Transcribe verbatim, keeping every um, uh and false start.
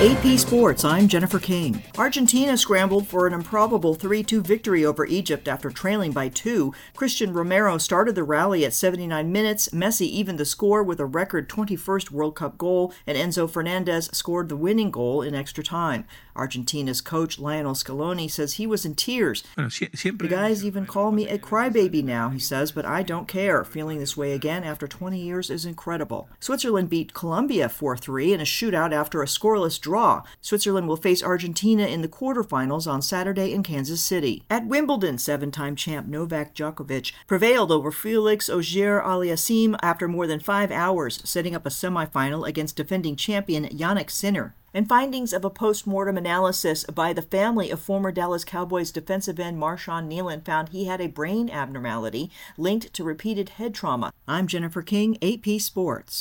A P Sports, I'm Jennifer King. Argentina scrambled for an improbable three two victory over Egypt after trailing by two. Christian Romero started the rally at seventy-nine minutes. Messi evened the score with a record twenty-first World Cup goal, and Enzo Fernandez scored the winning goal in extra time. Argentina's coach Lionel Scaloni says he was in tears. The guys even call me a crybaby now, he says, but I don't care. Feeling this way again after twenty years is incredible. Switzerland beat Colombia four three in a shootout after a scoreless draw. Switzerland will face Argentina in the quarterfinals on Saturday in Kansas City. At Wimbledon, seven-time champ Novak Djokovic prevailed over Felix Auger-Aliassime after more than five hours, setting up a semifinal against defending champion Jannik Sinner. And findings of a post-mortem analysis by the family of former Dallas Cowboys defensive end Marshawn Nealon found he had a brain abnormality linked to repeated head trauma. I'm Jennifer King, A P Sports.